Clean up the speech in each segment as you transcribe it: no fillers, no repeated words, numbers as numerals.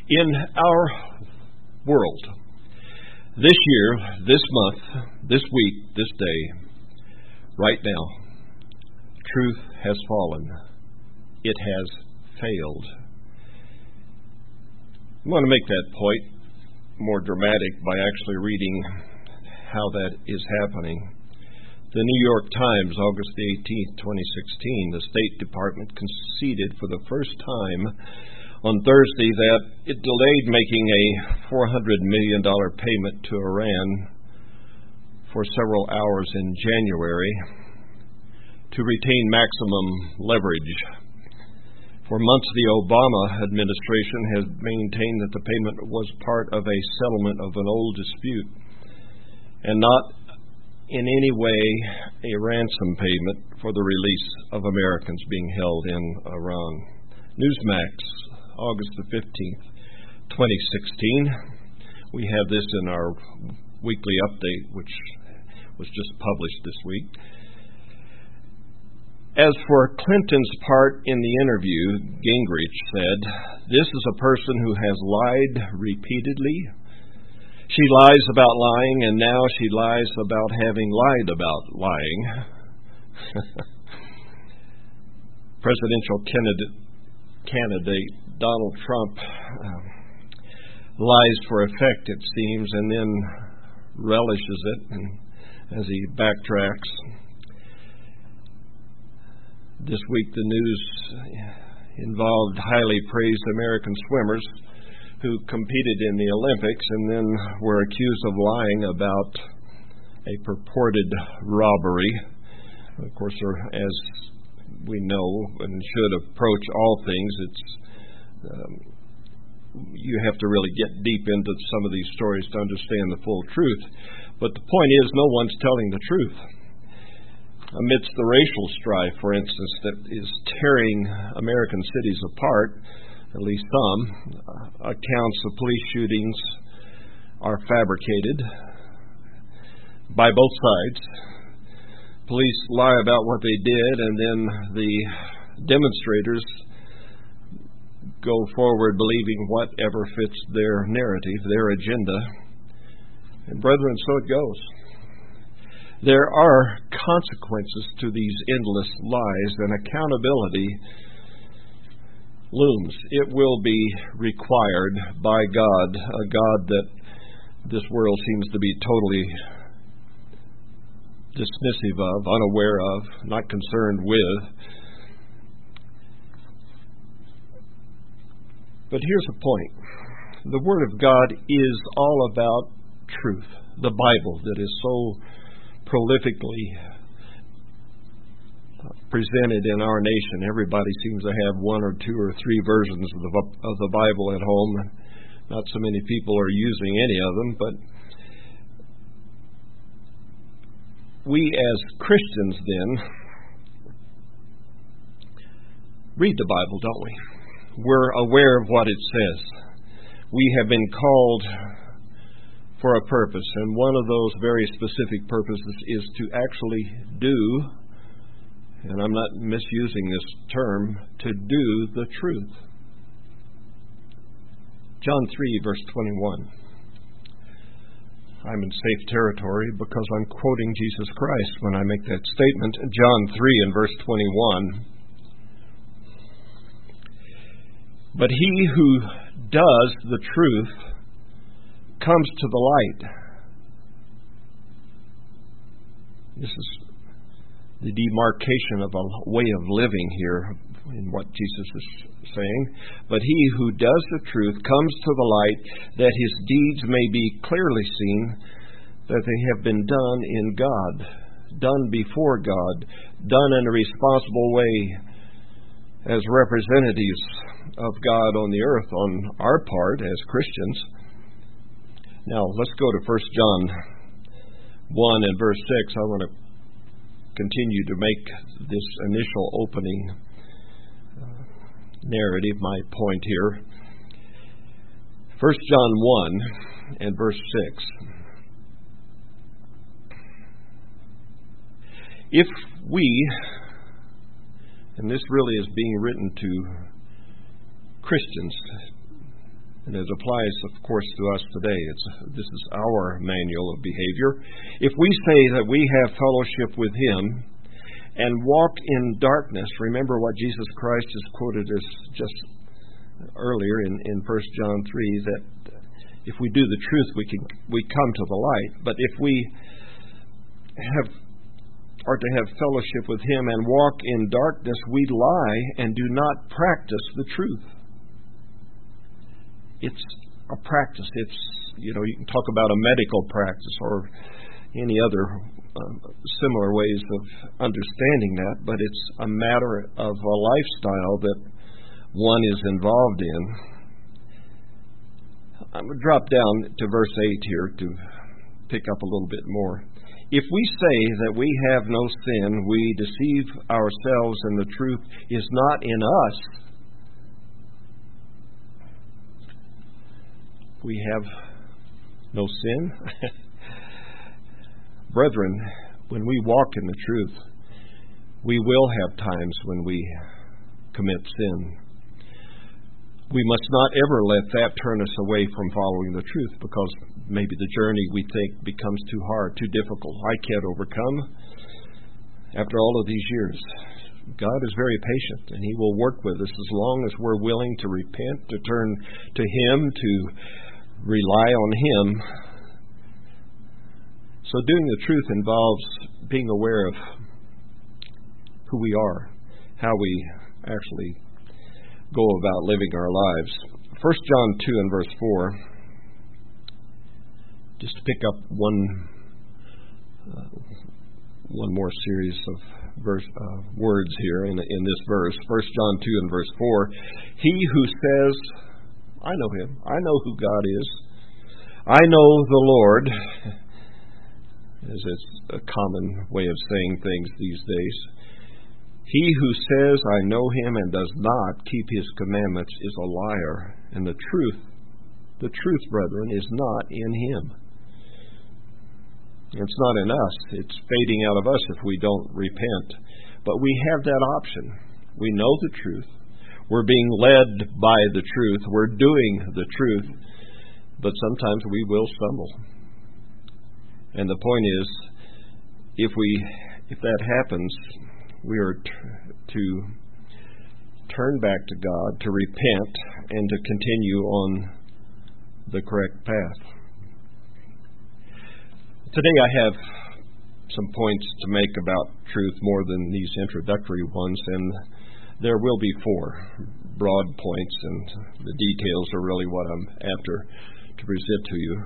In our world, this year, this month, this week, this day, right now, truth has fallen. It has failed. I want to make that point more dramatic by actually reading how that is happening. The New York Times, August the 18th, 2016, the State Department conceded for the first time on Thursday that it delayed making a $400 million payment to Iran for several hours in January to retain maximum leverage. For months, the Obama administration has maintained that the payment was part of a settlement of an old dispute and not in any way a ransom payment for the release of Americans being held in Iran. Newsmax, August the 15th, 2016. We have this in our weekly update, which was just published this week. As for Clinton's part in the interview, Gingrich said, "This is a person who has lied repeatedly. She lies about lying, and now she lies about having lied about lying." Presidential candidate Donald Trump lies for effect, it seems, and then relishes it as he backtracks. This week, the news involved highly praised American swimmers who competed in the Olympics and then were accused of lying about a purported robbery. Of course, as we know and should approach all things, you have to really get deep into some of these stories to understand the full truth. But the point is, no one's telling the truth. Amidst the racial strife, for instance, that is tearing American cities apart, at least some, accounts of police shootings are fabricated by both sides. Police lie about what they did, and then the demonstrators go forward believing whatever fits their narrative, their agenda. And brethren, so it goes. There are consequences to these endless lies, and accountability looms. It will be required by God, a God that this world seems to be totally dismissive of, unaware of, not concerned with. But here's the point. The Word of God is all about truth. The Bible that is so prolifically presented in our nation. Everybody seems to have one or two or three versions of the Bible at home. Not so many people are using any of them, but we as Christians then read the Bible, don't we? We're aware of what it says. We have been called for a purpose, and one of those very specific purposes is to actually do, and I'm not misusing this term, to do the truth. John 3, verse 21. I'm in safe territory because I'm quoting Jesus Christ when I make that statement. John 3 and verse 21. But he who does the truth comes to the light. This is the demarcation of a way of living here in what Jesus is saying. But he who does the truth comes to the light, that his deeds may be clearly seen, that they have been done in God, done before God, done in a responsible way as representatives of God on the earth on our part as Christians. Now, let's go to 1 John 1 and verse 6. I want to continue to make this initial opening narrative my point here. 1 John 1 and verse 6. If we, and this really is being written to Christians, And it applies, of course, to us today. This is our manual of behavior. If we say that we have fellowship with Him and walk in darkness, remember what Jesus Christ has quoted us just earlier in 1 John 3, that if we do the truth, we come to the light. But if we are to have fellowship with Him and walk in darkness, we lie and do not practice the truth. It's a practice. You can talk about a medical practice or any other similar ways of understanding that, but it's a matter of a lifestyle that one is involved in. I'm going to drop down to verse 8 here to pick up a little bit more. If we say that we have no sin, we deceive ourselves and the truth is not in us. We have no sin. Brethren, when we walk in the truth, we will have times when we commit sin. We must not ever let that turn us away from following the truth, because maybe the journey we think becomes too hard, too difficult. I can't overcome. After all of these years, God is very patient, and He will work with us as long as we're willing to repent, to turn to Him, to rely on Him. So doing the truth involves being aware of who we are, how we actually go about living our lives. 1 John 2 and verse 4, just to pick up one more series of words here in this verse. 1 John 2 and verse 4, he who says, I know Him, I know who God is, I know the Lord, as it's a common way of saying things these days. He who says, I know Him, and does not keep His commandments is a liar, and the truth, brethren, is not in Him. It's not in us. It's fading out of us if we don't repent. But we have that option. We know the truth. We're being led by the truth. We're doing the truth. But sometimes we will stumble. And the point is, if that happens, we are to turn back to God, to repent, and to continue on the correct path. Today I have some points to make about truth more than these introductory ones, and there will be 4 broad points, and the details are really what I'm after to present to you.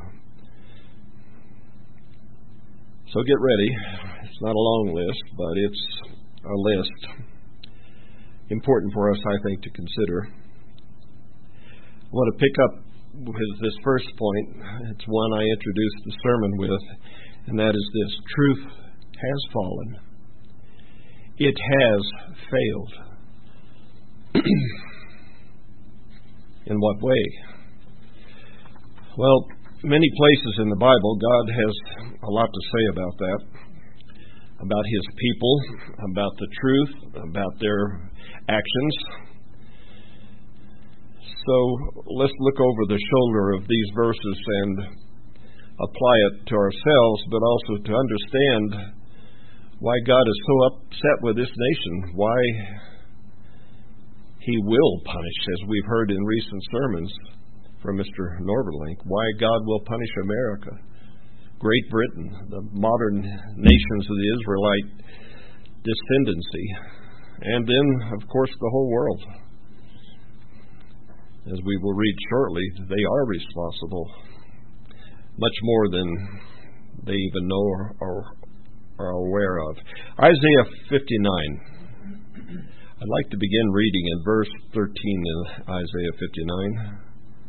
So get ready. It's not a long list, but it's a list important for us, I think, to consider. I want to pick up with this first point. It's one I introduced the sermon with, and that is this: truth has fallen. It has failed. In what way? Well, many places in the Bible, God has a lot to say about that, about His people, about the truth, about their actions. So let's look over the shoulder of these verses and apply it to ourselves, but also to understand why God is so upset with this nation, why He will punish, as we've heard in recent sermons from Mr. Norberlink, why God will punish America, Great Britain, the modern nations of the Israelite descendancy, and then, of course, the whole world. As we will read shortly, they are responsible, much more than they even know or are aware of. Isaiah 59. I'd like to begin reading in verse 13 in Isaiah 59.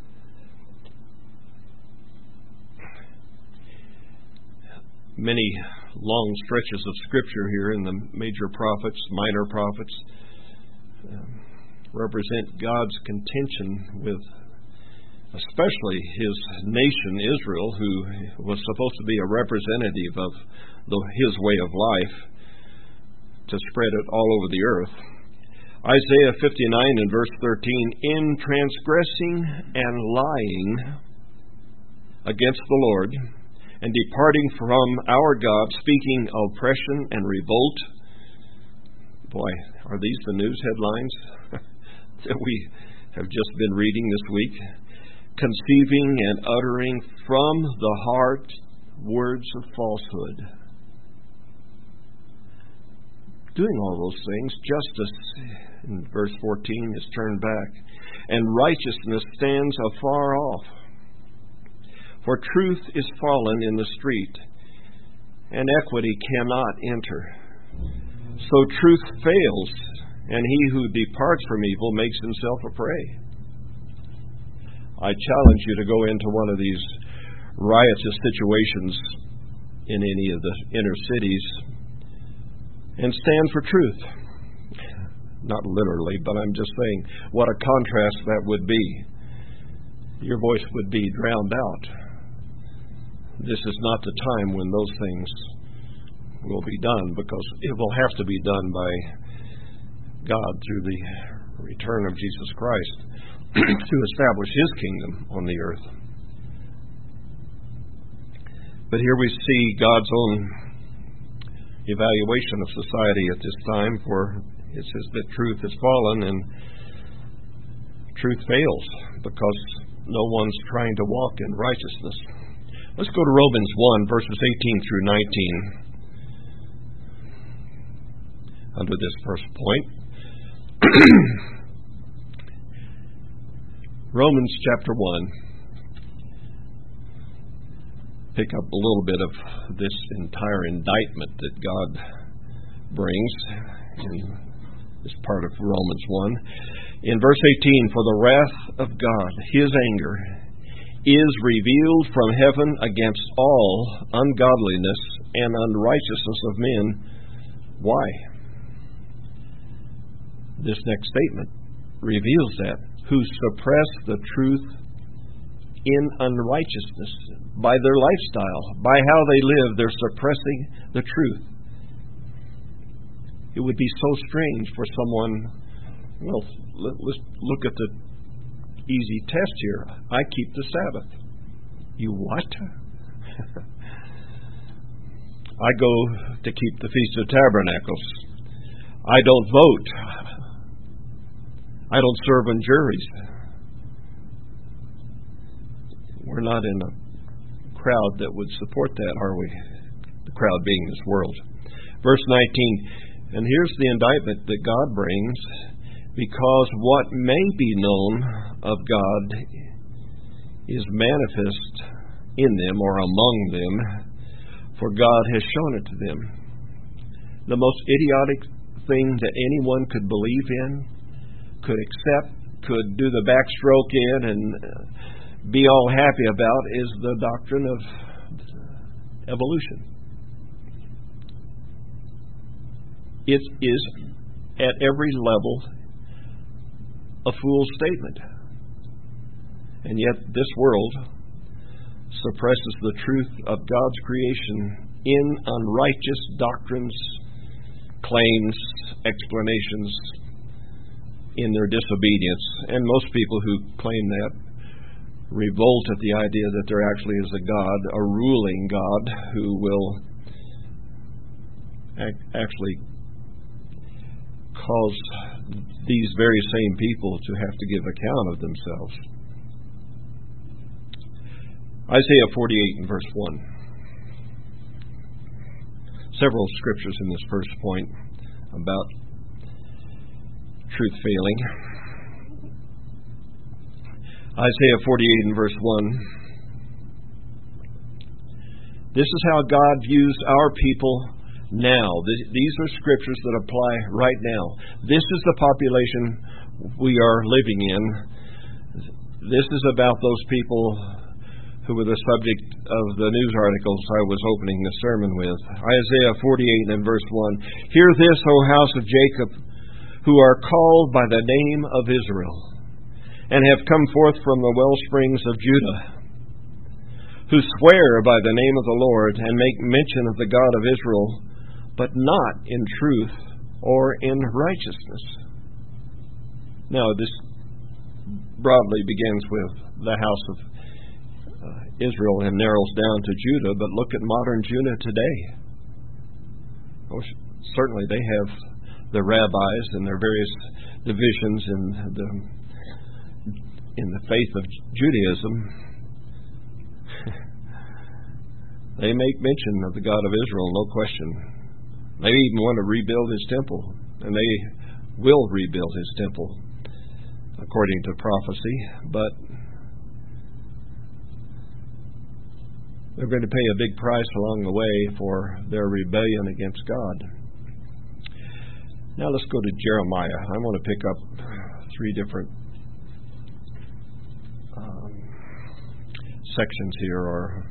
Many long stretches of Scripture here in the major prophets, minor prophets, represent God's contention with especially His nation, Israel, who was supposed to be a representative of His way of life, to spread it all over the earth. Isaiah 59 and verse 13, in transgressing and lying against the Lord, and departing from our God, speaking oppression and revolt. Boy, are these the news headlines that we have just been reading this week? Conceiving and uttering from the heart words of falsehood. Doing all those things, justice, in verse 14, is turned back, and righteousness stands afar off. For truth is fallen in the street, and equity cannot enter. So truth fails, and he who departs from evil makes himself a prey. I challenge you to go into one of these riotous situations in any of the inner cities and stand for truth. Not literally, but I'm just saying what a contrast that would be. Your voice would be drowned out. This is not the time when those things will be done, because it will have to be done by God through the return of Jesus Christ to establish His kingdom on the earth. But here we see God's own evaluation of society at this time, for it says that truth has fallen and truth fails because no one's trying to walk in righteousness. Let's go to Romans 1, verses 18 through 19. Under this first point. Romans chapter 1. Pick up a little bit of this entire indictment that God brings in this part of Romans 1. In verse 18, for the wrath of God, His anger, is revealed from heaven against all ungodliness and unrighteousness of men. Why? This next statement reveals that. Who suppress the truth in unrighteousness. By their lifestyle, by how they live, they're suppressing the truth. It would be so strange for someone, well, let's look at the easy test here. I keep the Sabbath. You what? I go to keep the Feast of Tabernacles. I don't vote. I don't serve on juries. We're not in a crowd that would support that, are we? The crowd being this world. Verse 19, and here's the indictment that God brings, because what may be known of God is manifest in them or among them, for God has shown it to them. The most idiotic thing that anyone could believe in, could accept, could do the backstroke in and be all happy about is the doctrine of evolution. It is at every level a fool's statement. And yet this world suppresses the truth of God's creation in unrighteous doctrines, claims, explanations in their disobedience. And most people who claim that revolt at the idea that there actually is a God, a ruling God, who will actually cause these very same people to have to give account of themselves. Isaiah 48 and verse 1. Several scriptures in this first point about truth failing. Isaiah 48 and verse 1. This is how God views our people now. These are scriptures that apply right now. This is the population we are living in. This is about those people who were the subject of the news articles I was opening the sermon with. Isaiah 48 and verse 1. Hear this, O house of Jacob, who are called by the name of Israel, and have come forth from the wellsprings of Judah, who swear by the name of the Lord, and make mention of the God of Israel, but not in truth or in righteousness. Now, this broadly begins with the house of Israel and narrows down to Judah, but look at modern Judah today. Oh, certainly they have the rabbis and their various divisions in the faith of Judaism. They make mention of the God of Israel, no question. They even want to rebuild His temple, and they will rebuild His temple, according to prophecy, but they're going to pay a big price along the way for their rebellion against God. Now let's go to Jeremiah. I want to pick up three different sections here, or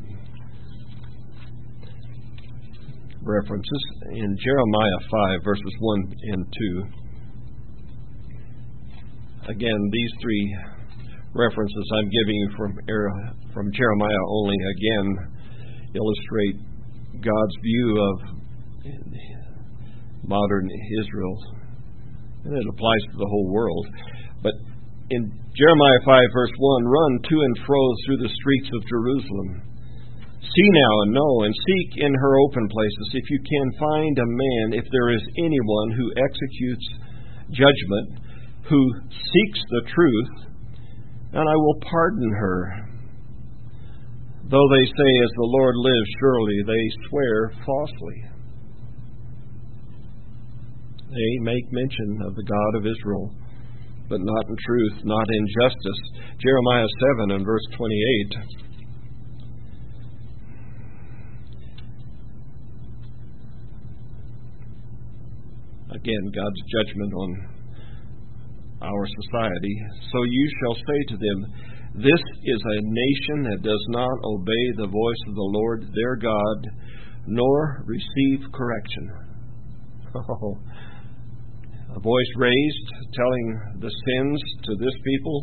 references. In Jeremiah 5, verses 1 and 2. Again, these three references I'm giving you from Jeremiah only, again, illustrate God's view of modern Israel. And it applies to the whole world. But in Jeremiah 5, verse 1, run to and fro through the streets of Jerusalem. See now and know, and seek in her open places, if you can find a man, if there is anyone who executes judgment, who seeks the truth, and I will pardon her. Though they say, as the Lord lives, surely they swear falsely. They make mention of the God of Israel, but not in truth, not in justice. Jeremiah 7 and verse 28. Again, God's judgment on our society. So you shall say to them, this is a nation that does not obey the voice of the Lord their God, nor receive correction. Oh, a voice raised telling the sins to this people,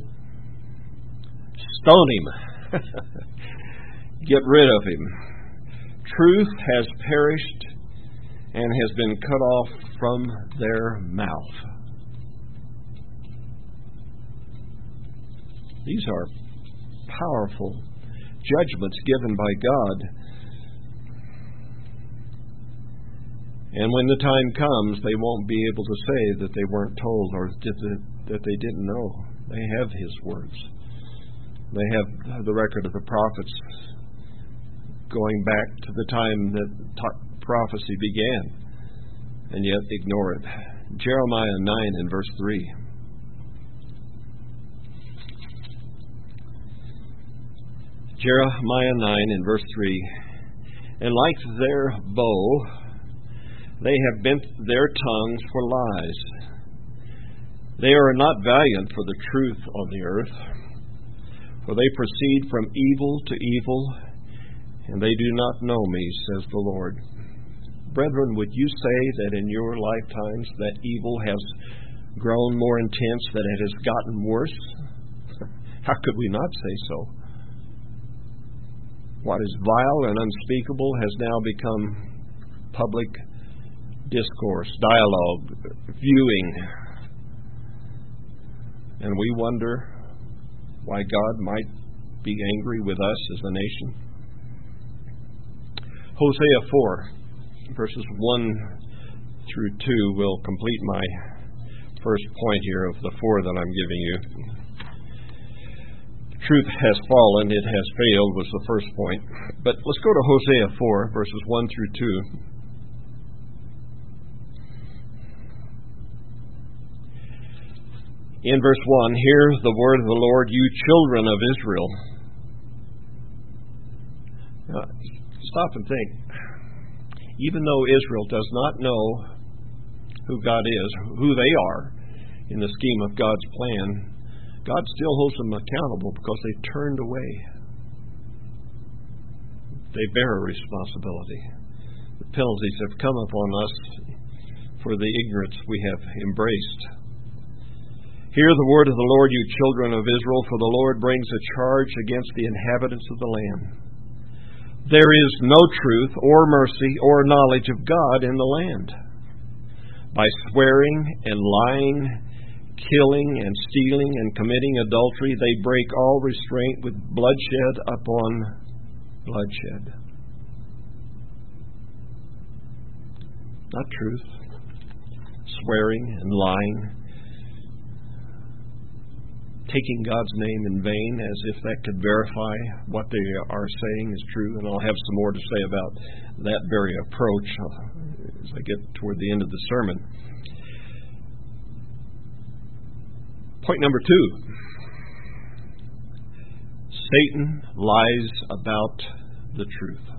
stone him. Get rid of him. Truth has perished and has been cut off from their mouth. These are powerful judgments given by God. And when the time comes, they won't be able to say that they weren't told or that they didn't know. They have His words. They have the record of the prophets going back to the time that prophecy began, and yet ignore it. Jeremiah 9 and verse 3. Jeremiah 9 and verse 3. And like their bow, they have bent their tongues for lies. They are not valiant for the truth on the earth, for they proceed from evil to evil, and they do not know me, says the Lord. Brethren, would you say that in your lifetimes that evil has grown more intense, that it has gotten worse? How could we not say so? What is vile and unspeakable has now become public discourse, dialogue, viewing. And we wonder why God might be angry with us as a nation. Hosea 4, verses 1 through 2 will complete my first point here of the four that I'm giving you. Truth has fallen, it has failed was the first point. But let's go to Hosea 4, verses 1 through 2. In verse 1, hear the word of the Lord, you children of Israel. Now, stop and think. Even though Israel does not know who God is, who they are in the scheme of God's plan, God still holds them accountable because they turned away. They bear a responsibility. The penalties have come upon us for the ignorance we have embraced. Hear the word of the Lord, you children of Israel, for the Lord brings a charge against the inhabitants of the land. There is no truth or mercy or knowledge of God in the land. By swearing and lying killing and stealing and committing adultery. They break all restraint with bloodshed upon bloodshed. Not truth. Swearing and lying. Taking God's name in vain as if that could verify what they are saying is true. And I'll have some more to say about that very approach as I get toward the end of the sermon. Point number 2. Satan lies about the truth.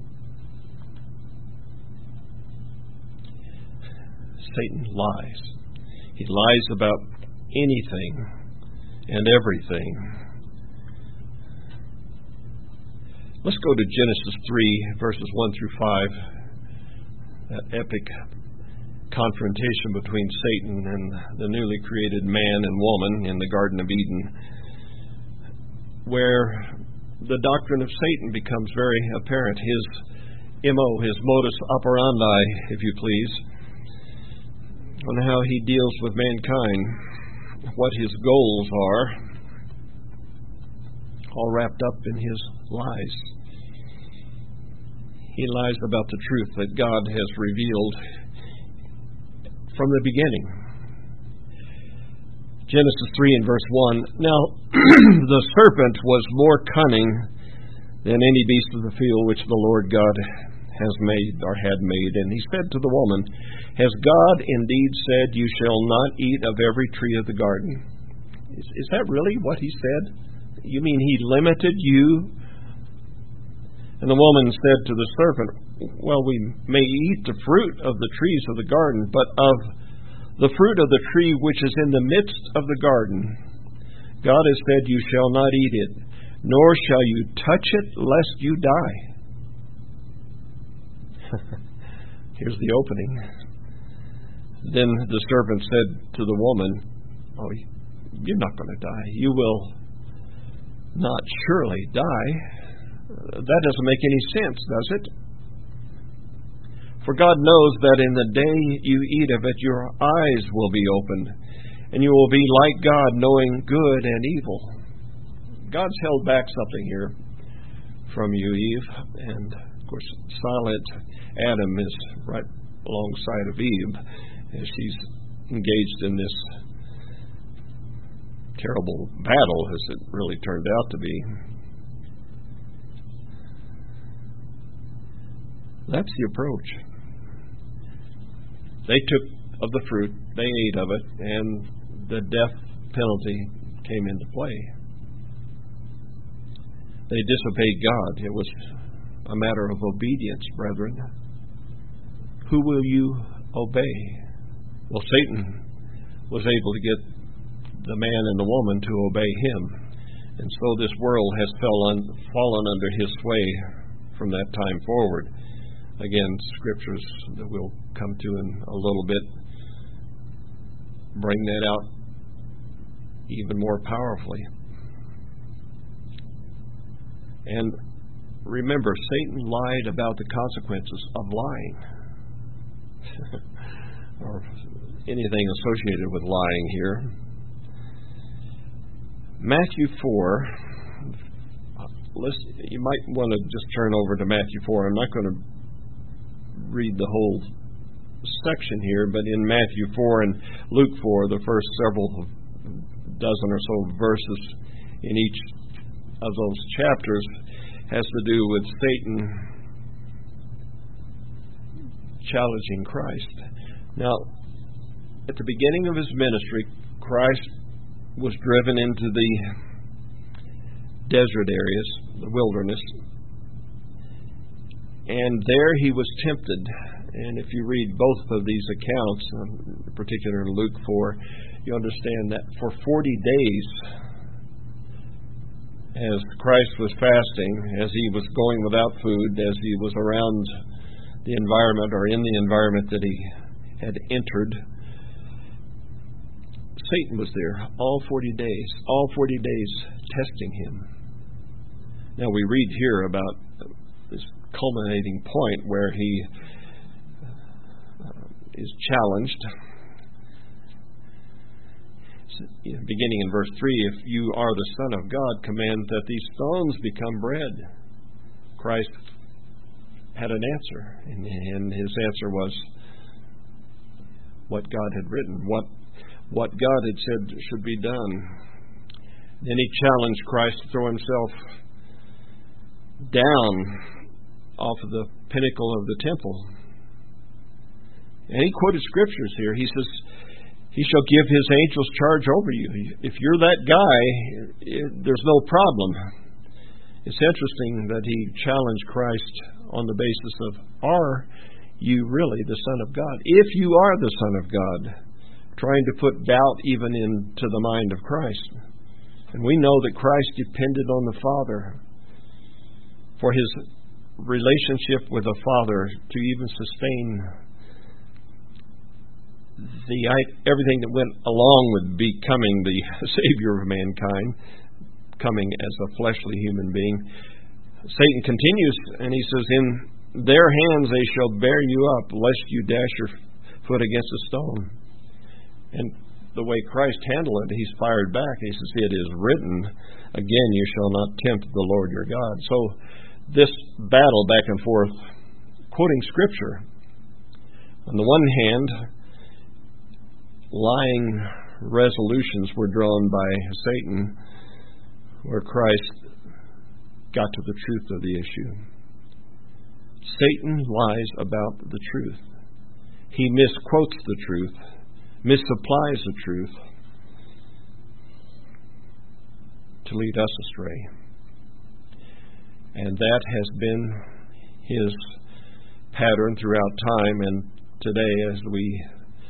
Satan lies. He lies about anything and everything. Let's go to Genesis 3, verses 1 through 5, that epic confrontation between Satan and the newly created man and woman in the Garden of Eden, where the doctrine of Satan becomes very apparent. His MO, his modus operandi, if you please, on how he deals with mankind, what his goals are, all wrapped up in his lies. He lies about the truth that God has revealed from the beginning. Genesis 3 and verse 1. Now the serpent was more cunning than any beast of the field which the Lord God has made or had made. And he said to the woman, Has God indeed said, You shall not eat of every tree of the garden? Is that really what he said? You mean he limited you? And the woman said to the serpent, Well, we may eat the fruit of the trees of the garden, but of the fruit of the tree which is in the midst of the garden, God has said, You shall not eat it, nor shall you touch it, lest you die. Here's the opening. Then the serpent said to the woman, Oh, you're not going to die. You will not surely die. That doesn't make any sense, does it? For God knows that in the day you eat of it, your eyes will be opened, and you will be like God, knowing good and evil. God's held back something here from you, Eve. And, of course, silent Adam is right alongside of Eve as she's engaged in this terrible battle, as it really turned out to be. That's the approach. They took of the fruit, they ate of it, and the death penalty came into play. They disobeyed God. It was a matter of obedience, brethren. Who will you obey? Well, Satan was able to get the man and the woman to obey him. And so this world has fallen under his sway from that time forward. Again, scriptures that we'll come to in a little bit bring that out even more powerfully. And remember, Satan lied about the consequences of lying. Or anything associated with lying here. Matthew 4. You might want to just turn over to Matthew 4. I'm not going to read the whole section here, but in Matthew 4 and Luke 4, the first several dozen or so verses in each of those chapters has to do with Satan challenging Christ. Now, at the beginning of his ministry, Christ was driven into the desert areas, the wilderness, and there he was tempted. And if you read both of these accounts, in particular in Luke 4, you understand that for 40 days, as Christ was fasting, as he was going without food, as he was around the environment or in the environment that he had entered, Satan was there all 40 days testing him. Now we read here about this culminating point where he is challenged. beginning in verse 3, if you are the Son of God, command that these stones become bread. Christ had an answer, and his answer was what God had written, what God had said should be done. Then he challenged Christ to throw himself down off of the pinnacle of the temple. And he quoted scriptures here. He says, he shall give his angels charge over you. If you're that guy, there's no problem. It's interesting that he challenged Christ on the basis of, are you really the Son of God? If you are the Son of God, trying to put doubt even into the mind of Christ. And we know that Christ depended on the Father for his relationship with the Father to even sustain everything that went along with becoming the Savior of mankind, coming as a fleshly human being. Satan continues, and he says, in their hands they shall bear you up, lest you dash your foot against a stone. And the way Christ handled it, he's fired back. He says, it is written, again, you shall not tempt the Lord your God. So this battle back and forth, quoting Scripture. On the one hand, lying resolutions were drawn by Satan, where Christ got to the truth of the issue. Satan lies about the truth. He misquotes the truth, misapplies the truth to lead us astray. And that has been his pattern throughout time, and today as we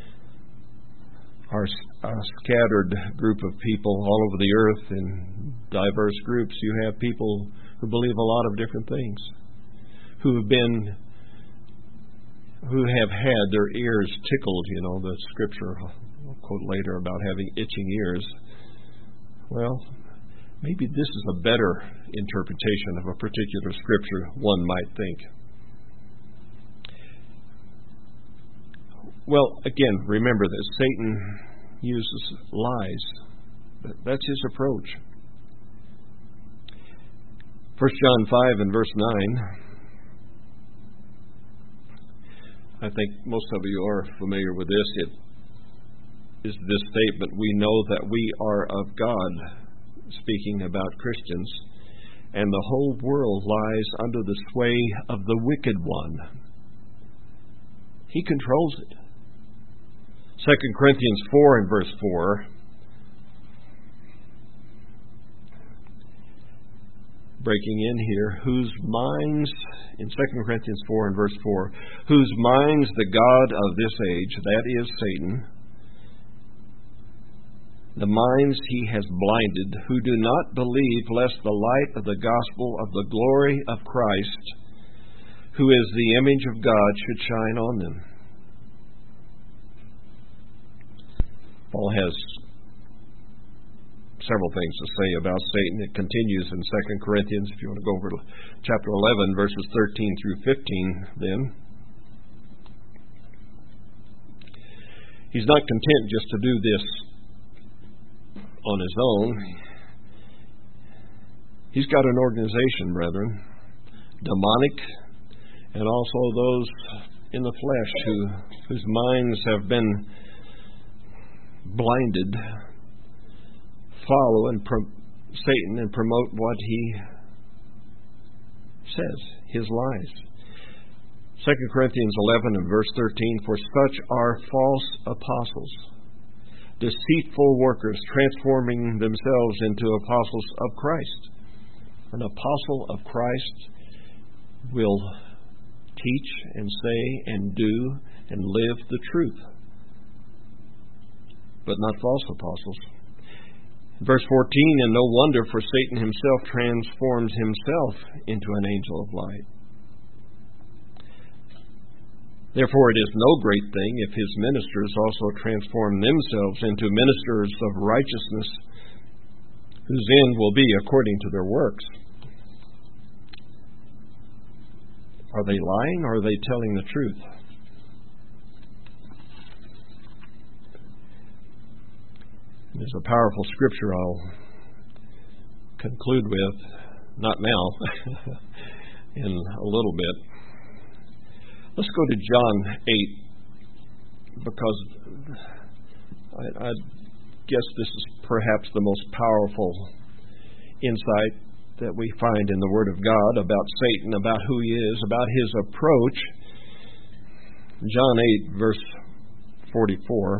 are a scattered group of people all over the earth in diverse groups, you have people who believe a lot of different things, who have had their ears tickled. You know, the scripture I'll quote later about having itching ears. Well, maybe this is a better interpretation of a particular scripture, one might think. Well, again, remember that Satan uses lies. That's his approach. 1 John 5 and verse 9. I think most of you are familiar with this. It is this statement, we know that we are of God, speaking about Christians, and the whole world lies under the sway of the wicked one. He controls it. 2 Corinthians 4 and verse 4. Breaking in here, whose minds, in 2 Corinthians 4 and verse 4, whose minds the God of this age, that is Satan, the minds he has blinded, who do not believe, lest the light of the gospel of the glory of Christ, who is the image of God, should shine on them. Paul has several things to say about Satan. It continues in 2 Corinthians, if you want to go over to chapter 11, verses 13 through 15, then. He's not content just to do this on his own. He's got an organization, brethren, demonic, and also those in the flesh whose minds have been blinded, follow Satan and promote what he says, his lies. 2 Corinthians 11 and verse 13, for such are false apostles, deceitful workers, transforming themselves into apostles of Christ. An apostle of Christ will teach and say and do and live the truth, but not false apostles. Verse 14, and no wonder, for Satan himself transforms himself into an angel of light. Therefore it is no great thing if his ministers also transform themselves into ministers of righteousness, whose end will be according to their works. Are they lying, or are they telling the truth? There's a powerful scripture I'll conclude with, not now, in a little bit. Let's go to John 8, because I guess this is perhaps the most powerful insight that we find in the Word of God about Satan, about who he is, about his approach. John 8, verse 44.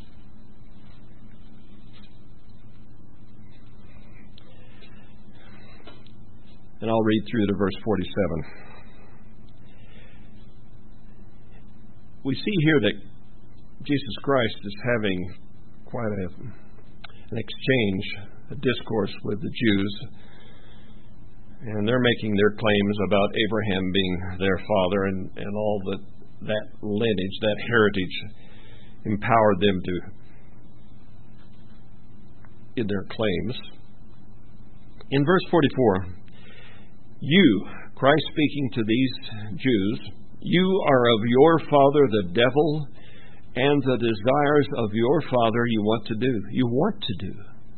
And I'll read through to verse 47. We see here that Jesus Christ is having quite an exchange, a discourse with the Jews. And they're making their claims about Abraham being their father and all that lineage, that heritage empowered them in their claims. In verse 44, you, Christ speaking to these Jews, you are of your father the devil, and the desires of your father you want to do.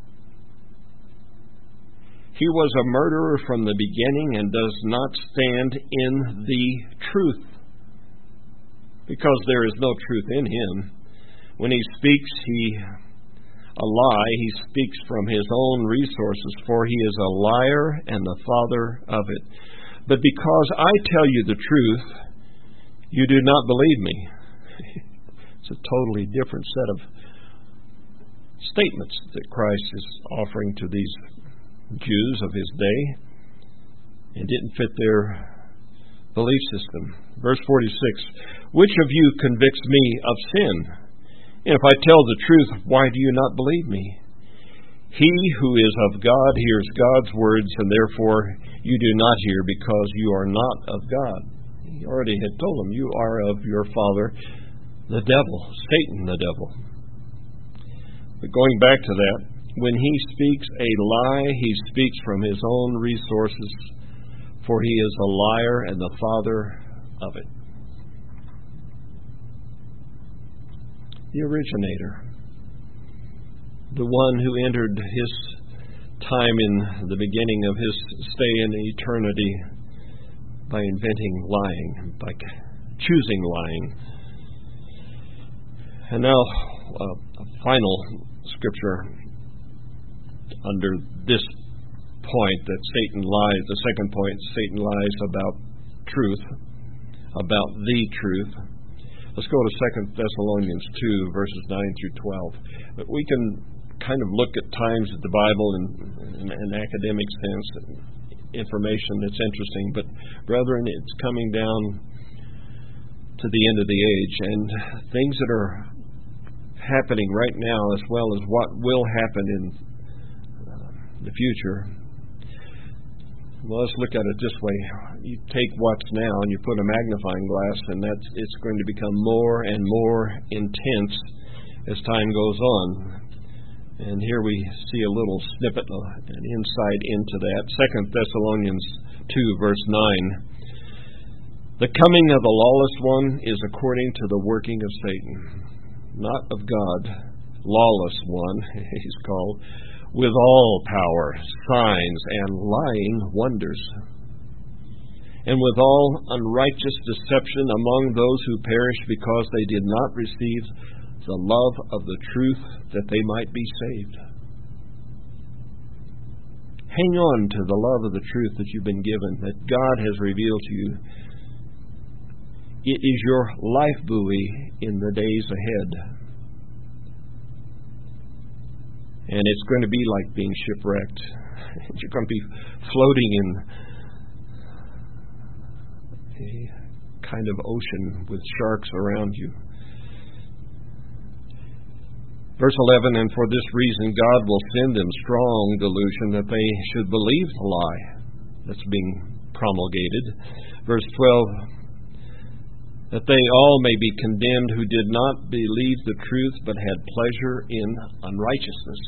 He was a murderer from the beginning and does not stand in the truth, because there is no truth in him. When he speaks a lie, he speaks from his own resources, for he is a liar and the father of it. But because I tell you the truth, you do not believe me. It's a totally different set of statements that Christ is offering to these Jews of his day. It didn't fit their belief system. Verse 46, which of you convicts me of sin? And if I tell the truth, why do you not believe me? He who is of God hears God's words, and therefore you do not hear, because you are not of God. He already had told them, you are of your father, the devil, Satan the devil. But going back to that, when he speaks a lie, he speaks from his own resources, for he is a liar and the father of it. The originator, the one who entered his time in the beginning of his stay in eternity by inventing lying, by choosing lying. And now, a final scripture under this point that Satan lies, the second point, Satan lies about truth, about the truth. Let's go to 2 Thessalonians 2, verses 9 through 12. But we can kind of look at times at the Bible in an academic sense, information that's interesting. But, brethren, it's coming down to the end of the age, and things that are happening right now, as well as what will happen in the future. Well, let's look at it this way. You take what's now and you put a magnifying glass, and it's going to become more and more intense as time goes on. And here we see a little snippet, an insight into that. 2 Thessalonians 2, verse 9. The coming of the lawless one is according to the working of Satan, not of God. Lawless one, he's called, with all power, signs, and lying wonders, and with all unrighteous deception among those who perish, because they did not receive the love of the truth, that they might be saved. Hang on to the love of the truth that you've been given, that God has revealed to you. It is your life buoy in the days ahead. And it's going to be like being shipwrecked. You're going to be floating in a kind of ocean with sharks around you. Verse 11, and for this reason God will send them strong delusion, that they should believe the lie that's being promulgated. Verse 12, that they all may be condemned who did not believe the truth, but had pleasure in unrighteousness.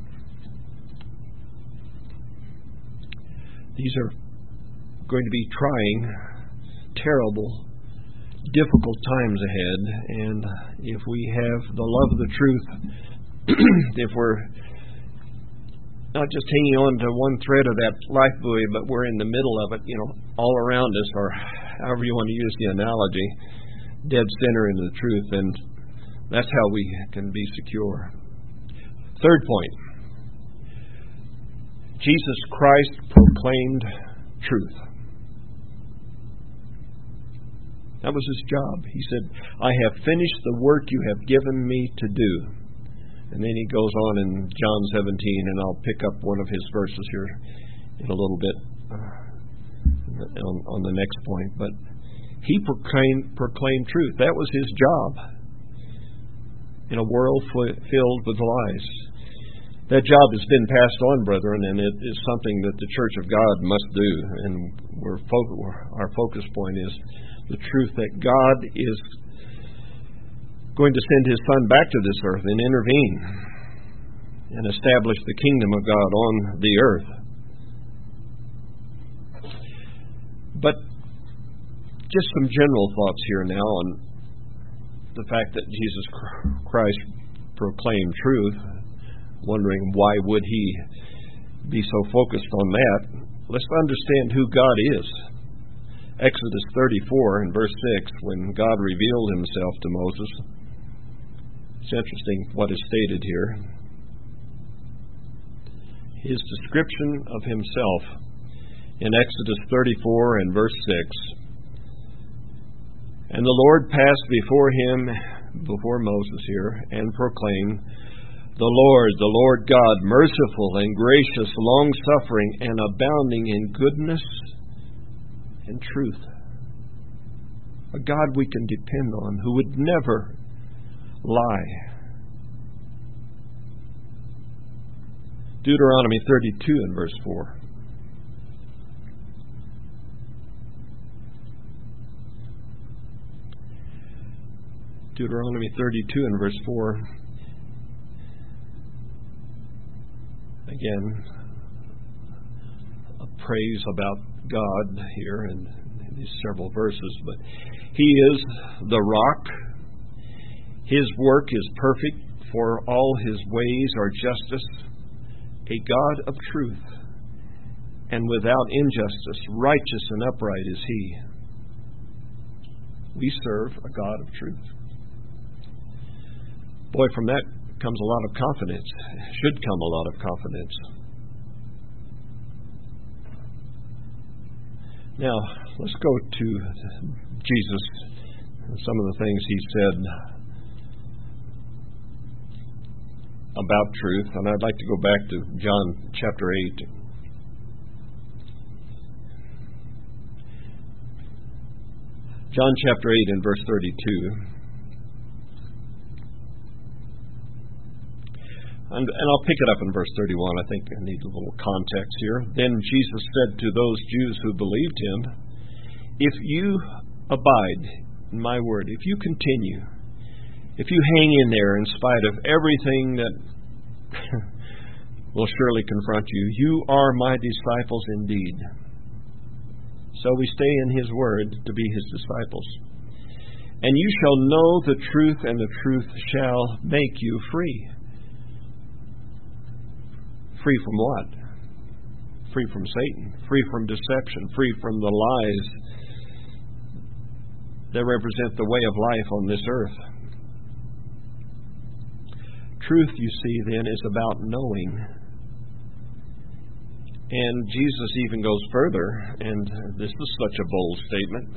These are going to be trying, terrible, difficult times ahead, and if we have the love of the truth if we're not just hanging on to one thread of that life buoy, but we're in the middle of it, all around us, or however you want to use the analogy, dead center into the truth, and that's how we can be secure. Third point, Jesus Christ proclaimed truth. That was his job. He said, I have finished the work you have given me to do. And then he goes on in John 17, and I'll pick up one of his verses here in a little bit on the next point. But he proclaimed truth. That was his job in a world filled with lies. That job has been passed on, brethren, and it is something that the Church of God must do. And our focus point is the truth that God is going to send his Son back to this earth and intervene and establish the kingdom of God on the earth. But just some general thoughts here now on the fact that Jesus Christ proclaimed truth, wondering why would he be so focused on that. Let's understand who God is. Exodus 34 and verse 6, when God revealed himself to Moses, it's interesting what is stated here. His description of himself in Exodus 34 and verse 6. And the Lord passed before Moses here, and proclaimed, the Lord God, merciful and gracious, long-suffering, and abounding in goodness and truth. A God we can depend on, who would never lie. Deuteronomy 32 and verse 4. Deuteronomy 32 and verse 4. Again, a praise about God here in these several verses. But he is the rock. His work is perfect, for all his ways are justice. A God of truth, and without injustice, righteous and upright is he. We serve a God of truth. Boy, from that comes a lot of confidence. Should come a lot of confidence. Now, let's go to Jesus and some of the things he said about truth. And I'd like to go back to John chapter 8. John chapter 8 and verse 32. And I'll pick it up in verse 31. I think I need a little context here. Then Jesus said to those Jews who believed him, if you abide in my word, if you continue, if you hang in there in spite of everything that will surely confront you, you are my disciples indeed. So we stay in his word to be his disciples. And you shall know the truth, and the truth shall make you free. Free from what? Free from Satan. Free from deception. Free from the lies that represent the way of life on this earth. Truth, you see, then, is about knowing. And Jesus even goes further, and this is such a bold statement.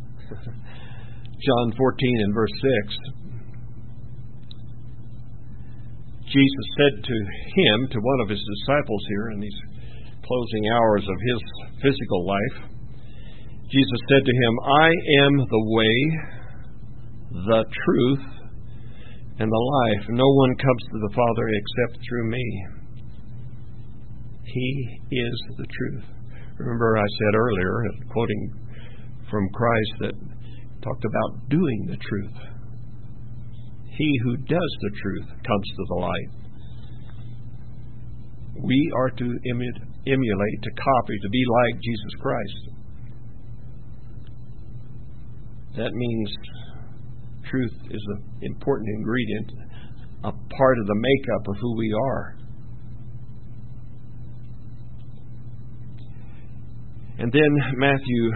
John 14 and verse 6. Jesus said to him, to one of his disciples here in these closing hours of his physical life, Jesus said to him, I am the way, the truth, and the life. No one comes to the Father except through me. He is the truth. Remember I said earlier, quoting from Christ, that talked about doing the truth. He who does the truth comes to the light. We are to emulate, to copy, to be like Jesus Christ. That means truth is an important ingredient, a part of the makeup of who we are. And then Matthew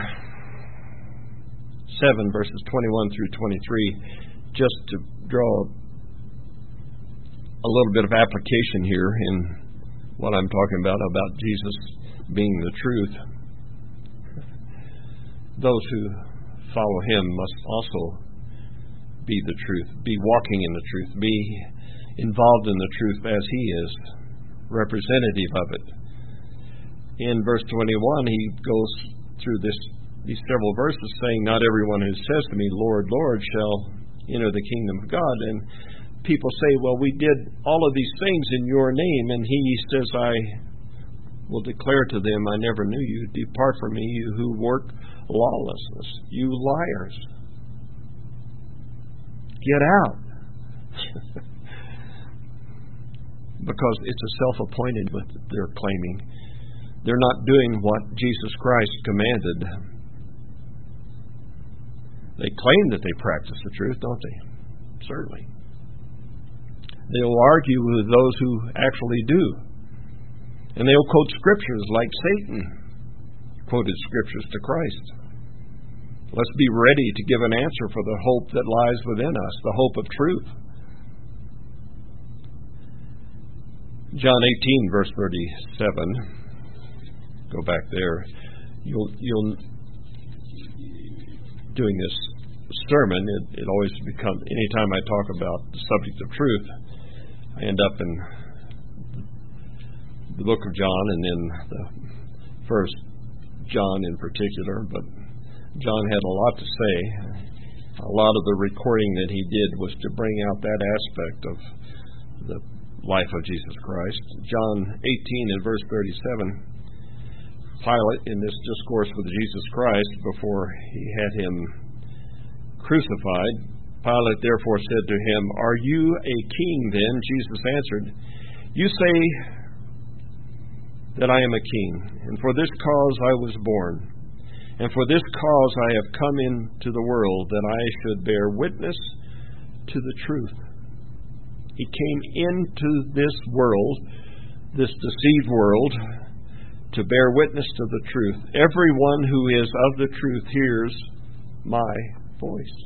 7, verses 21 through 23, just to draw a little bit of application here in what I'm talking about Jesus being the truth. Those who follow Him must also be the truth, be walking in the truth, be involved in the truth as He is, representative of it. In verse 21, He goes through these several verses saying, "Not everyone who says to me, 'Lord, Lord,' shall enter the kingdom of God." And people say, "Well, we did all of these things in your name." And He says, "I will declare to them, I never knew you. Depart from me, you who work lawlessness, you liars. Get out." Because it's a self-appointed what they're claiming. They're not doing what Jesus Christ commanded. They claim that they practice the truth, don't they? Certainly. They'll argue with those who actually do. And they'll quote scriptures like Satan quoted scriptures to Christ. Let's be ready to give an answer for the hope that lies within us, the hope of truth. John 18, verse 37. Go back there. You'll doing this sermon, it always becomes, anytime I talk about the subject of truth, I end up in the book of John and then the first John in particular. But John had a lot to say. A lot of the recording that he did was to bring out that aspect of the life of Jesus Christ. John 18 and verse 37. Pilate, in this discourse with Jesus Christ before he had him crucified, Pilate therefore said to him, "Are you a king then?" Jesus answered, "You say that I am a king, and for this cause I was born, and for this cause I have come into the world, that I should bear witness to the truth." He came into this world, this deceived world, to bear witness to the truth. Everyone who is of the truth hears my voice.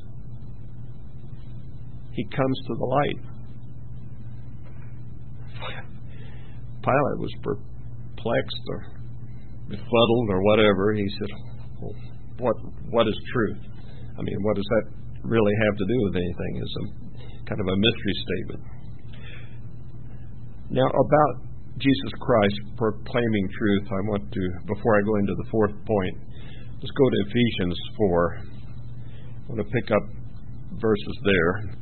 He comes to the light. Pilate was perplexed or befuddled or whatever. He said, well, what is truth? I mean, what does that really have to do with anything? It's a kind of a mystery statement. Now, about Jesus Christ proclaiming truth, I want to, before I go into the fourth point, let's go to Ephesians 4. I want to pick up verses there.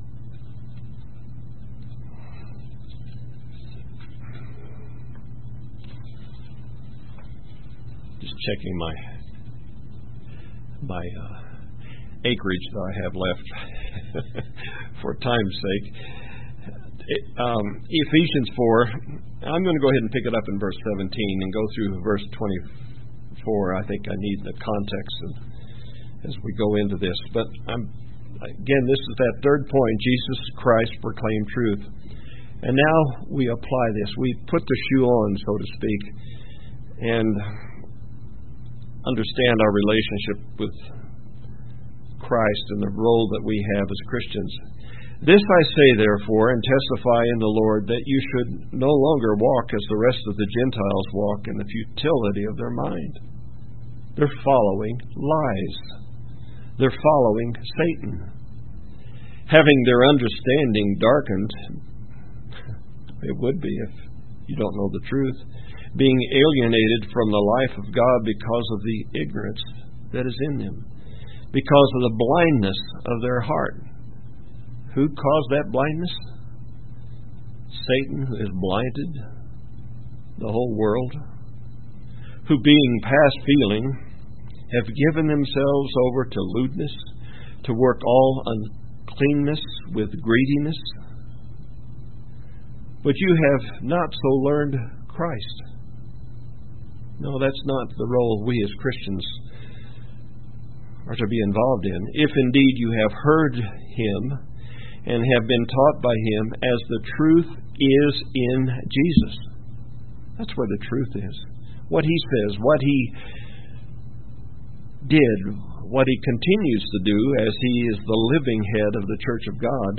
Just checking my acreage that I have left for time's sake. Ephesians 4, I'm going to go ahead and pick it up in verse 17 and go through verse 24. I think I need the context as we go into this. But again, this is that third point. Jesus Christ proclaimed truth. And now we apply this. We put the shoe on, so to speak, and understand our relationship with Christ and the role that we have as Christians. This I say, therefore, and testify in the Lord, that you should no longer walk as the rest of the Gentiles walk in the futility of their mind. They're following lies. They're following Satan. Having their understanding darkened, it would be if you don't know the truth, being alienated from the life of God because of the ignorance that is in them, because of the blindness of their heart. Who caused that blindness? Satan, who has blinded the whole world, who being past feeling, have given themselves over to lewdness, to work all uncleanness with greediness. But you have not so learned Christ. No, that's not the role we as Christians are to be involved in. If indeed you have heard Him, and have been taught by Him, as the truth is in Jesus. That's where the truth is. What He says, what He did, what He continues to do as He is the living head of the Church of God.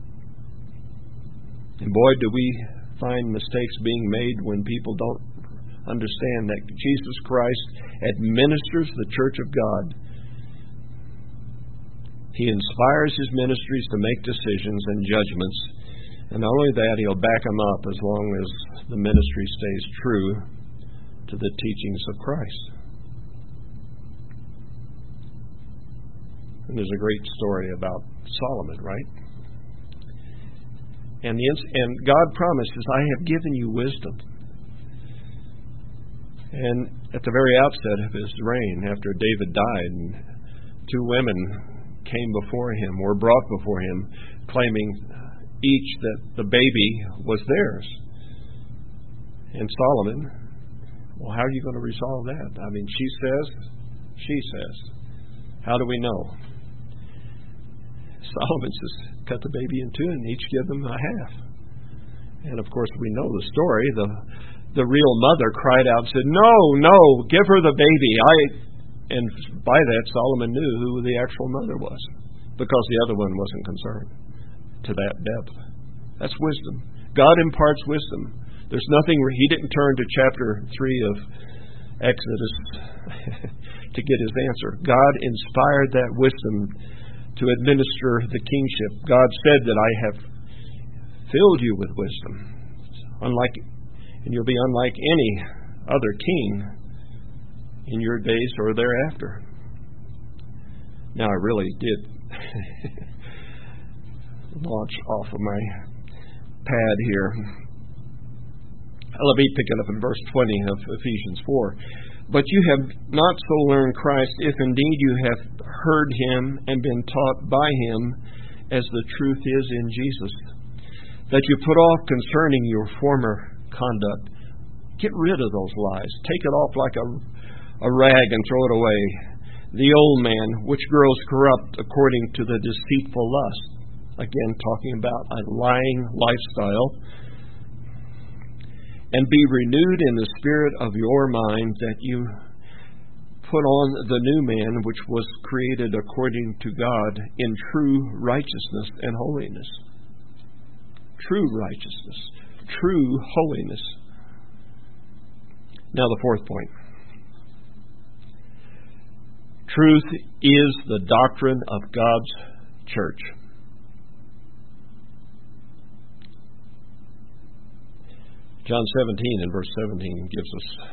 And boy, do we find mistakes being made when people don't understand that Jesus Christ administers the Church of God. He inspires His ministries to make decisions and judgments. And not only that, He'll back them up as long as the ministry stays true to the teachings of Christ. And there's a great story about Solomon, right? And God promises, I have given you wisdom. And at the very outset of his reign, after David died, and two women came before him, were brought before him, claiming each that the baby was theirs. And Solomon, well, how are you going to resolve that? I mean, she says. How do we know? Solomon says, cut the baby in two and each give them a half. And of course, we know the story. The real mother cried out and said, No, give her the baby. And by that, Solomon knew who the actual mother was, because the other one wasn't concerned to that depth. That's wisdom. God imparts wisdom. There's nothing, He didn't turn to chapter 3 of Exodus to get His answer. God inspired that wisdom to administer the kingship. God said that I have filled you with wisdom, and you'll be unlike any other king in your days or thereafter. Now, I really did launch off of my pad here. Let me pick it up in verse 20 of Ephesians 4. But you have not so learned Christ, if indeed you have heard Him and been taught by Him, as the truth is in Jesus, that you put off concerning your former conduct. Get rid of those lies. Take it off like a rag and throw it away. The old man, which grows corrupt according to the deceitful lust. Again, talking about a lying lifestyle. And be renewed in the spirit of your mind, that you put on the new man, which was created according to God in true righteousness and holiness. True righteousness. True holiness. Now the fourth point. Truth is the doctrine of God's church. John 17 and verse 17 gives us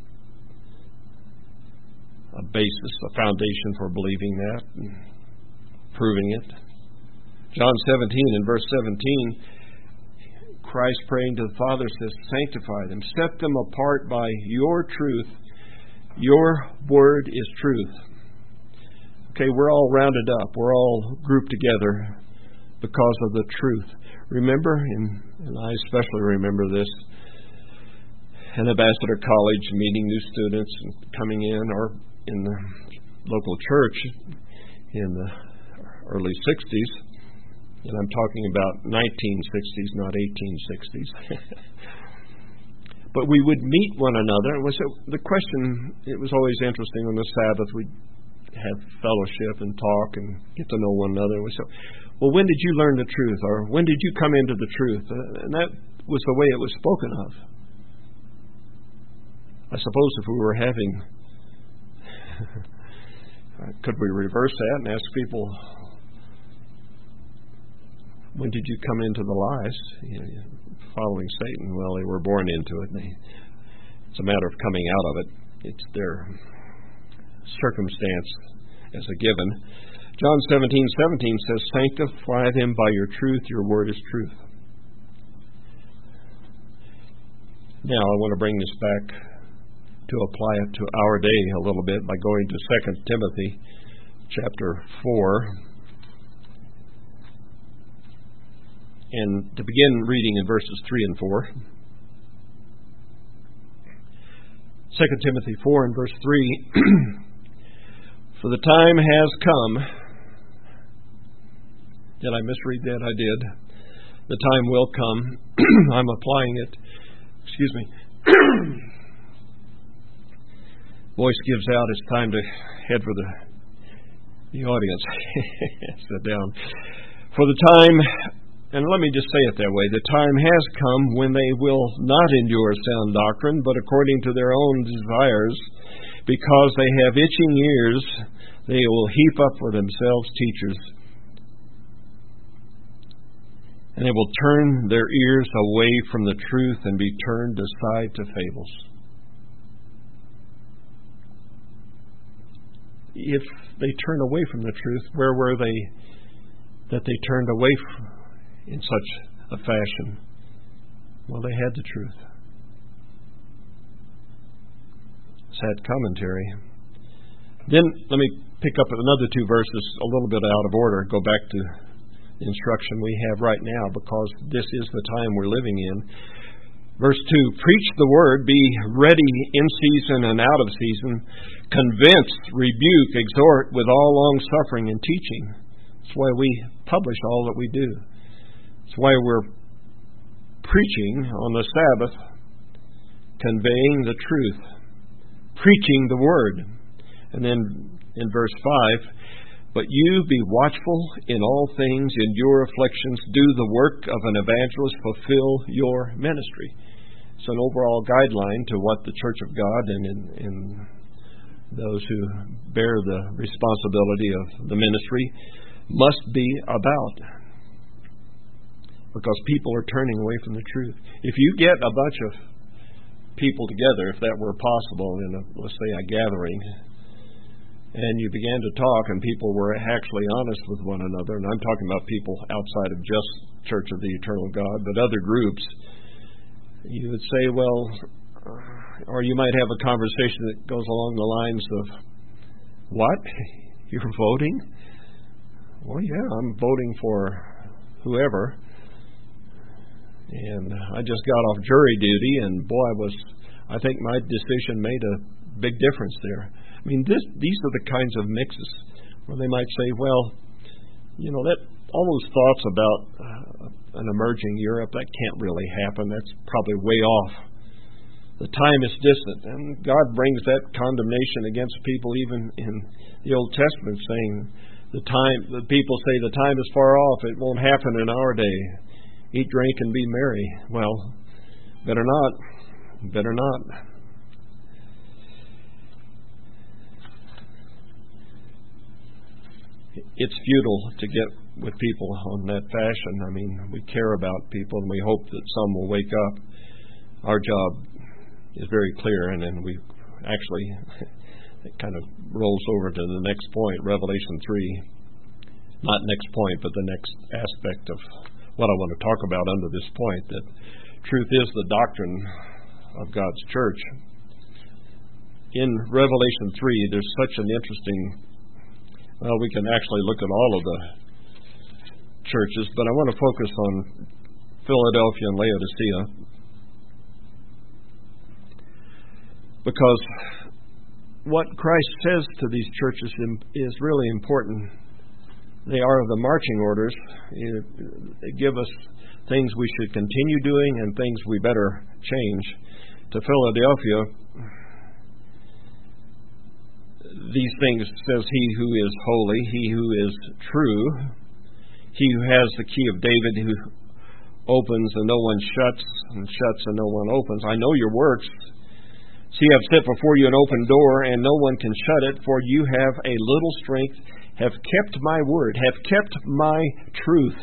a basis, a foundation for believing that and proving it. John 17 and verse 17, Christ praying to the Father says, sanctify them, set them apart by your truth. Your word is truth. Okay, we're all rounded up. We're all grouped together because of the truth. Remember, and I especially remember this, an Ambassador College meeting new students and coming in, or in the local church in the early 60s, and I'm talking about 1960s, not 1860s. But we would meet one another, and so the question, it was always interesting on the Sabbath, we'd have fellowship and talk and get to know one another. We said, well, when did you learn the truth? Or when did you come into the truth? And that was the way it was spoken of. I suppose if we were having, could we reverse that and ask people, when did you come into the lies? Following Satan, well, they were born into it. It's a matter of coming out of it. It's their circumstance as a given. John 17:17 says, sanctify them by your truth. Your word is truth. Now, I want to bring this back to apply it to our day a little bit by going to 2 Timothy chapter 4. And to begin reading in verses 3 and 4. 2 Timothy 4 and verse 3. For the time has come Did I misread that? I did. The time will come. I'm applying it. Excuse me. Voice gives out. It's time to head for the audience. Sit down. For the time, and let me just say it that way, the time has come when they will not endure sound doctrine, but according to their own desires, because they have itching ears, they will heap up for themselves teachers, and they will turn their ears away from the truth and be turned aside to fables. If they turn away from the truth, where were they that they turned away from in such a fashion? Well, they had the truth. Sad commentary. Then let me pick up another two verses a little bit out of order, go back to the instruction we have right now, because this is the time we're living in. Verse 2, preach the word, be ready in season and out of season, convince, rebuke, exhort with all long-suffering and teaching. That's why we publish all that we do. That's why we're preaching on the Sabbath, conveying the truth, preaching the word. And then in verse 5, but you be watchful in all things, endure afflictions, do the work of an evangelist, fulfill your ministry. It's an overall guideline to what the Church of God and those who bear the responsibility of the ministry must be about. Because people are turning away from the truth. If you get a bunch of people together, if that were possible, in let's say a gathering, and you began to talk and people were actually honest with one another, and I'm talking about people outside of just Church of the Eternal God, but other groups, you would say, well, or you might have a conversation that goes along the lines of, what? You're voting? Well, yeah, I'm voting for whoever. And I just got off jury duty, and boy, I think my decision made a big difference there. I mean, these are the kinds of mixes where they might say, well, that all those thoughts about an emerging Europe, that can't really happen. That's probably way off. The time is distant. And God brings that condemnation against people even in the Old Testament, saying the people say the time is far off. It won't happen in our day. Eat, drink, and be merry. Well, better not. Better not. It's futile to get with people on that fashion. I mean, we care about people and we hope that some will wake up. Our job is very clear, and then we actually, it kind of rolls over to the next point, Revelation 3. Not next point, but the next aspect of what I want to talk about under this point, that truth is the doctrine of God's church. In Revelation 3, there's such an interesting, well, we can actually look at all of the churches, but I want to focus on Philadelphia and Laodicea, because what Christ says to these churches is really important. They are the marching orders. They give us things we should continue doing and things we better change. To Philadelphia, these things says he who is holy, he who is true, he who has the key of David, who opens and no one shuts, and shuts and no one opens. I know your works. See, I have set before you an open door, and no one can shut it, for you have a little strength, have kept my word, have kept my truth,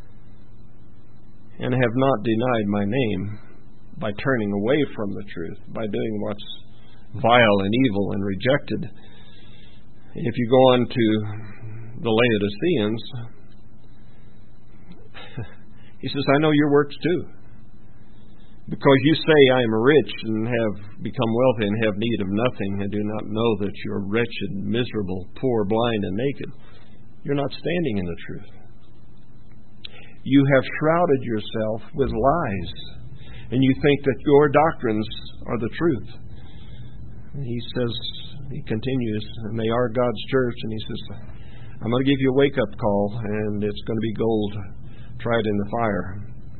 and have not denied my name by turning away from the truth, by doing what's vile and evil and rejected. If you go on to the Laodiceans, he says, I know your works too. Because you say, I am rich and have become wealthy and have need of nothing, and do not know that you're wretched, miserable, poor, blind, and naked. You're not standing in the truth. You have shrouded yourself with lies, and you think that your doctrines are the truth. And he says, he continues, and they are God's church, and he says, I'm going to give you a wake-up call, and it's going to be gold tried in the fire.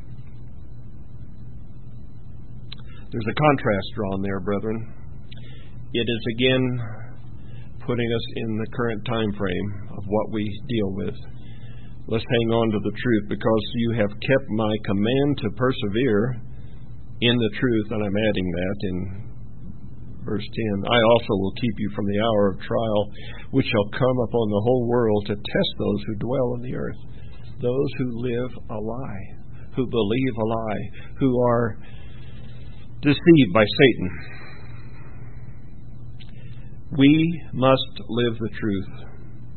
There's a contrast drawn there, brethren. It is again putting us in the current time frame of what we deal with. Let's hang on to the truth, because you have kept my command to persevere in the truth, and I'm adding that in verse 10. I also will keep you from the hour of trial, which shall come upon the whole world to test those who dwell on the earth, those who live a lie, who believe a lie, who are deceived by Satan. We must live the truth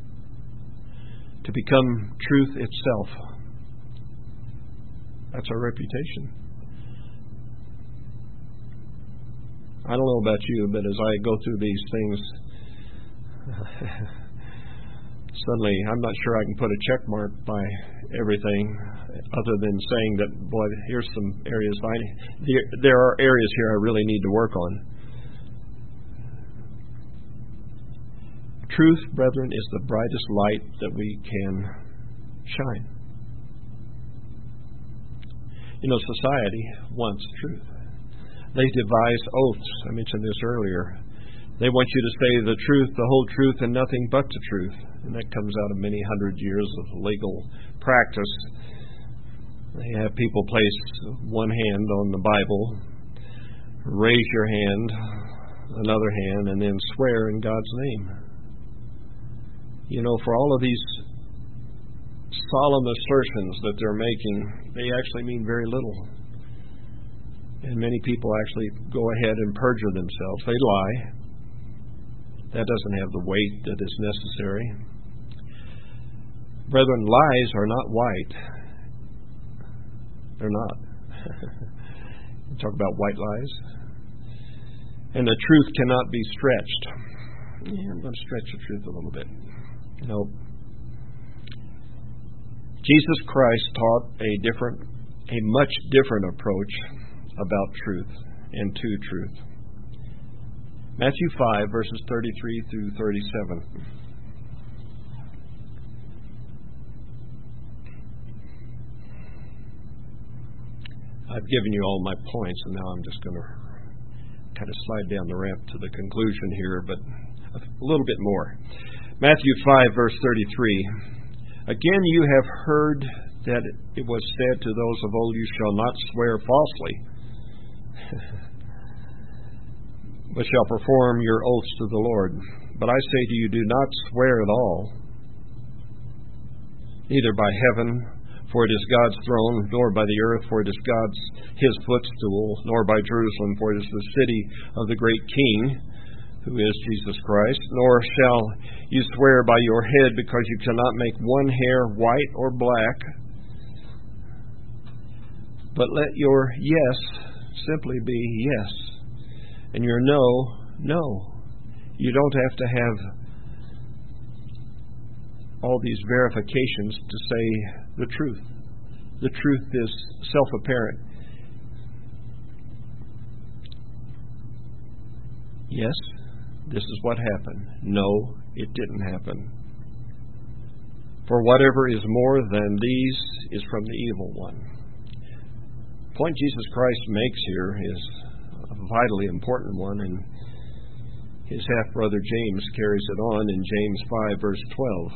to become truth itself. That's our reputation. I don't know about you, but as I go through these things, suddenly I'm not sure I can put a check mark by everything, other than saying that, boy, here's some areas. There are areas here I really need to work on. Truth, brethren, is the brightest light that we can shine. You know, society wants truth. They devise oaths. I mentioned this earlier. They want you to say the truth, the whole truth, and nothing but the truth. And that comes out of many hundred years of legal practice. They have people place one hand on the Bible, raise your hand, another hand, and then swear in God's name. You know, for all of these solemn assertions that they're making, they actually mean very little. And many people actually go ahead and perjure themselves. They lie. That doesn't have the weight that is necessary. Brethren, lies are not white. They're not. You talk about white lies. And the truth cannot be stretched. Yeah, I'm going to stretch the truth a little bit. No. Jesus Christ taught a much different approach about truth and to truth. Matthew 5, verses 33 through 37. I've given you all my points, and now I'm just going to kind of slide down the ramp to the conclusion here, but a little bit more. Matthew 5, verse 33. Again, you have heard that it was said to those of old, you shall not swear falsely, but shall perform your oaths to the Lord. But I say to you, do not swear at all, neither by heaven, for it is God's throne, nor by the earth, for it is his footstool, nor by Jerusalem, for it is the city of the great King, who is Jesus Christ. Nor shall you swear by your head, because you cannot make one hair white or black. But let your yes simply be yes, and your no, no. You don't have to have all these verifications to say the truth. The truth is self-apparent. Yes, this is what happened. No, it didn't happen. For whatever is more than these is from the evil one. The point Jesus Christ makes here is a vitally important one, and his half-brother James carries it on in James 5, verse 12.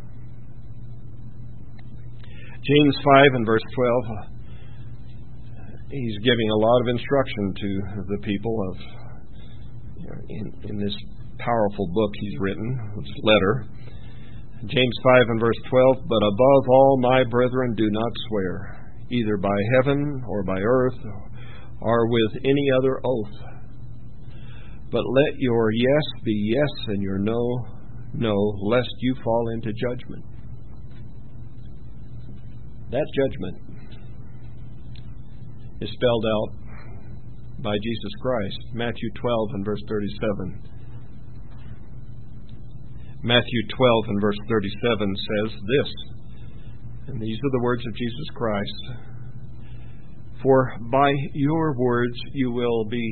James 5 and verse 12, he's giving a lot of instruction to the people of in this powerful book he's written, this letter. James 5 and verse 12, but above all, my brethren, do not swear, either by heaven or by earth or with any other oath. But let your yes be yes and your no, no, lest you fall into judgment. That judgment is spelled out by Jesus Christ. Matthew 12 and verse 37. Matthew 12 and verse 37 says this, and these are the words of Jesus Christ. For by your words you will be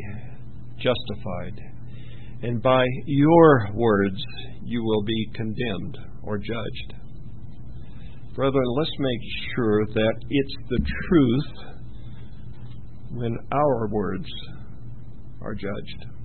justified, and by your words you will be condemned or judged. Brethren, let's make sure that it's the truth when our words are judged.